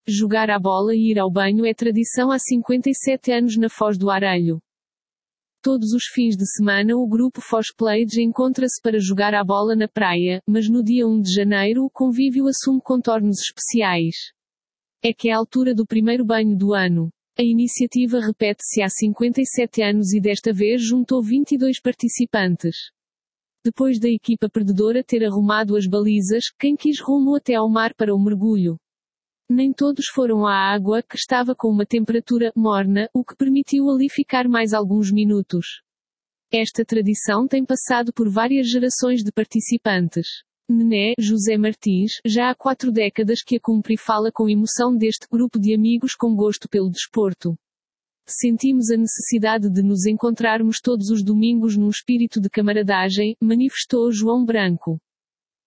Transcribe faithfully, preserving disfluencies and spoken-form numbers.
jogar à bola e ir ao banho é tradição há cinquenta e sete anos na Foz do Arelho. Todos os fins de semana o grupo Foz Plaids encontra-se para jogar à bola na praia, mas no dia um de janeiro o convívio assume contornos especiais. É que é a altura do primeiro banho do ano. A iniciativa repete-se há cinquenta e sete anos e desta vez juntou vinte e dois participantes. Depois da equipa perdedora ter arrumado as balizas, quem quis rumo até ao mar para o mergulho. Nem todos foram à água, que estava com uma temperatura morna, o que permitiu ali ficar mais alguns minutos. Esta tradição tem passado por várias gerações de participantes. Nené, José Martins, já há quatro décadas que a cumpre e fala com emoção deste grupo de amigos com gosto pelo desporto. Sentimos a necessidade de nos encontrarmos todos os domingos num espírito de camaradagem, manifestou João Branco.